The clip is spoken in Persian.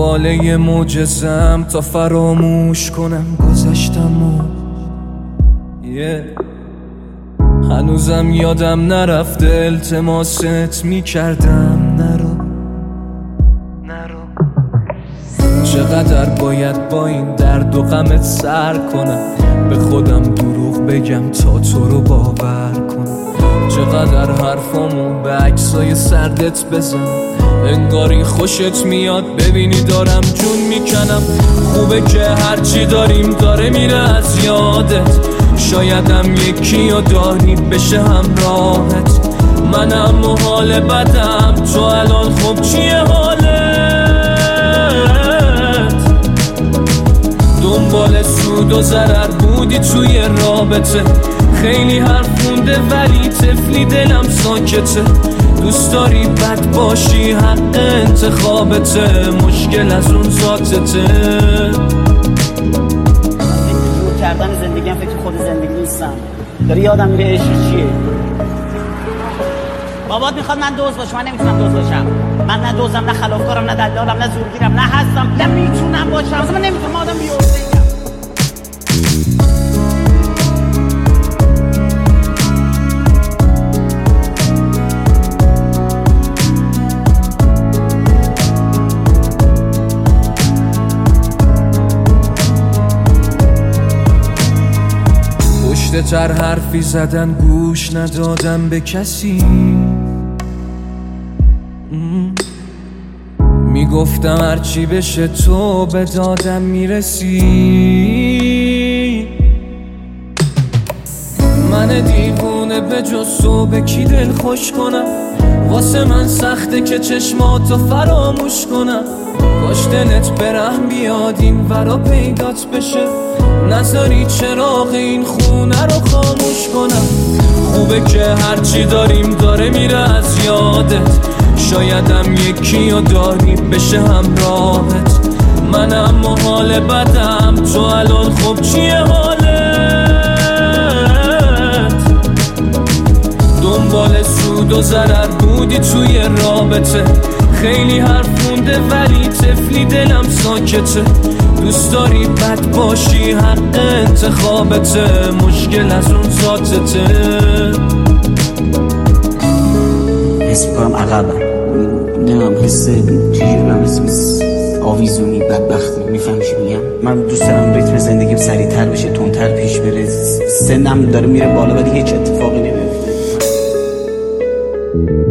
دنباله معجزه‌ام تا فراموش کنم گذشتمو. هنوزم یادم نرفته التماست میکردم نرو. چقدر باید با این درد و غمت سر کنم، به خودم دروغ بگم تا تو رو باور کنم. چقدر حرفامو به عکسای سردت بزنم، انگاری خوشت میاد ببینی دارم جون میکنم. خوبه که هرچی داریم داره میره از یادت، شایدم یکی رو داری بشه همراهت. منم و حال بدم، تو الان خب چیه حالت؟ دنبال سود و ضرر بودی توی رابطه، خیلی حرف مونده ولی طفلی دلم ساکته. دوست داری بد باشی حق انتخابته، مشکل از اون ذاتته. شروع کردن زندگیم فکر خود زندگی نیستم، داری یادم میره عشق چیه. بابات میخواد من دوز باشم، من نمیتونم دوز باشم. من نه دوزم، نه خلافکارم، نه دلالم، نه زورگیرم، نه هستم، نه میتونم باشم. اصلا من نمیتونم آدم بی‌عرضه‌ایم. تر حرفی زدن گوش ندادم به کسی، میگفتم هرچی بشه تو به دادم میرسی. من دیوونه به جز تو به کی دل خوش کنم، واسه من سخته که چشماتو فراموش کنم. کاش دلت برهم بیاد این ورا پیدات بشه، نذاری چراغ این خونه رو خاموش کنم. خوبه که هرچی داریم داره میره از یادت، شایدم یکی رو داری بشه همراهت. منم و حال بدم، تو الان خب چیه حالت؟ دنبال سود و ضرر بودی توی رابطه، خیلی حرف مونده ولی طفلی دلم ساکته. دوست داری بد باشی حق انتخابته، مشکل از اون ذاتته. حس میکنم عقبم، نمیم حس چیزیم، حس آویزونی بدبختی. میفهمی چی میگم؟ من دوست دارم ریتم زندگیم سریعتر بشه، تندتر پیش بره. سنم داره میره بالا ولی هیچ اتفاقی نمیفته.